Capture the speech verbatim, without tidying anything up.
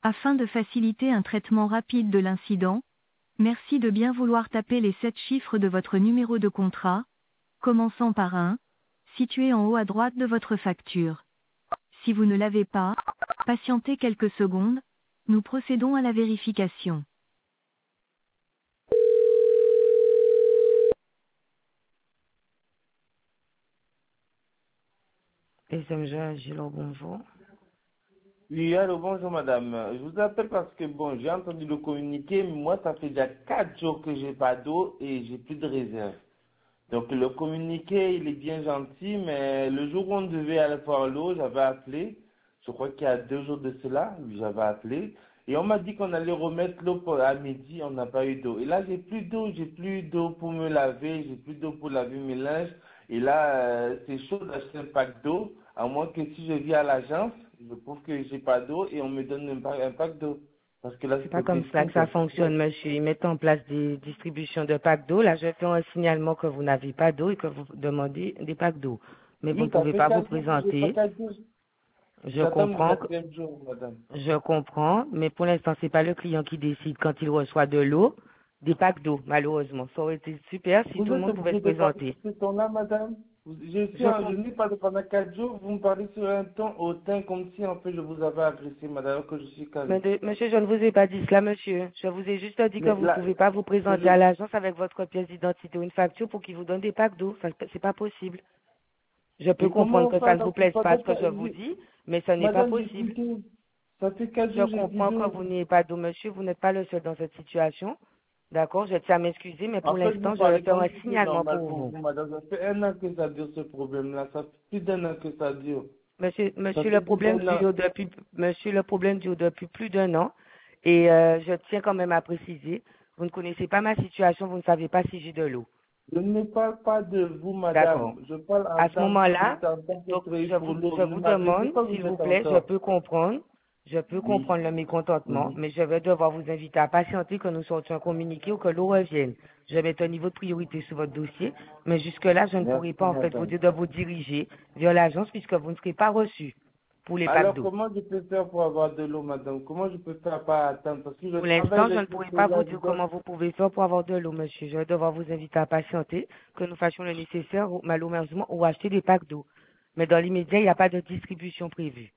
Afin de faciliter un traitement rapide de l'incident, merci de bien vouloir taper les sept chiffres de votre numéro de contrat, commençant par un, situé en haut à droite de votre facture. Si vous ne l'avez pas, patientez quelques secondes, nous procédons à la vérification. Et ça me dit, bonjour. Oui, allô, bonjour madame. Je vous appelle parce que bon, j'ai entendu le communiqué, mais moi ça fait déjà quatre jours que j'ai pas d'eau et j'ai plus de réserve. Donc le communiqué, il est bien gentil, mais le jour où on devait aller voir l'eau, j'avais appelé, je crois qu'il y a deux jours de cela, oui, j'avais appelé, et on m'a dit qu'on allait remettre l'eau pour- à midi, on n'a pas eu d'eau. Et là, j'ai plus d'eau, j'ai plus d'eau pour me laver, j'ai plus d'eau pour laver mes linges, et là, euh, c'est chaud d'acheter un pack d'eau, à moins que si je viens à l'agence, je prouve que j'ai pas d'eau et on me donne un pack, un pack d'eau. Parce que là, C'est c'est pas pas comme ça que possible, ça quoi. fonctionne, monsieur. Ils mettent en place des distributions de packs d'eau. Là, je fais un signalement que vous n'avez pas d'eau et que vous demandez des packs d'eau. Mais vous ne Oui, ça pouvez fait pas vous quatre jours que j'ai pas présenter. quatre jours. Je J'attends mon comprends, que- quatrième jour, madame. je comprends, mais pour l'instant, c'est pas le client qui décide quand il reçoit de l'eau, des packs d'eau, malheureusement. Ça aurait été super si Vous tout le êtes monde pouvait se obligé de parler présenter. sur ce ton-là, madame. Vous- Je suis Je en, comprends. je n'ai pas de pendant quatre jours, vous me parlez sur un ton hautain comme si en fait je vous avais agressé, madame, alors que je suis Mais calme. de- monsieur, je ne vous ai pas dit cela, monsieur. Je vous ai juste dit que Mais vous ne là, pouvez pas vous c'est présenter à le, l'agence avec votre pièce d'identité ou une facture pour qu'ils vous donnent des packs d'eau. Ça, c'est pas possible. Je peux mais comment comprendre on que ça fait ne vous dans plaise pas pendant ce que que- je vous j'ai- dis, mais ce n'est pas madame, j'ai plus possible. d'eau. Ça fait quatre Je jours, j'ai plus comprends que d'eau. vous n'ayez pas d'eau, monsieur. Vous n'êtes pas le seul dans cette situation. D'accord? Je tiens à m'excuser, mais En pour fait, vous l'instant, je vais parlez faire comme un si c'était signalement normal pour pour vous. vous, madame. Ça fait un an que ça dure ce problème-là. Ça fait plus d'un an que ça dure. Monsieur, Ça monsieur, fait le plus problème d'un an. dure depuis, monsieur, le problème dure depuis plus d'un an. Et euh, je tiens quand même à préciser, vous ne connaissez pas ma situation, vous ne savez pas si j'ai de l'eau. Je ne parle pas de vous, D'accord. madame. Je parle en À ce tant moment-là, qu'auditeur, en tant que donc travailleur je pour vous, l'eau. je Ne vous m'agressez demande, pas, s'il vous vous êtes plaît, je encore. peux comprendre, je peux Oui, comprendre le mécontentement, oui. mais je vais devoir vous inviter à patienter que nous sortions un communiqué ou que l'eau revienne. Je vais mettre un niveau de priorité sur votre dossier, mais jusque-là, je ne pourrai Merci, pas en fait vous madame. dire de vous diriger vers l'agence puisque vous ne serez pas reçu pour les packs Alors, d'eau. comment je peux faire pour avoir de l'eau, madame? Comment je peux faire pas attendre? Parce que je Pour travaille l'instant, je le ne jour pourrai et pas là, vous je dire dois... comment vous pouvez faire pour avoir de l'eau, monsieur. Je vais devoir vous inviter à patienter, que nous fassions le nécessaire, ou- malheureusement, ou acheter des packs d'eau. Mais dans l'immédiat, il n'y a pas de distribution prévue.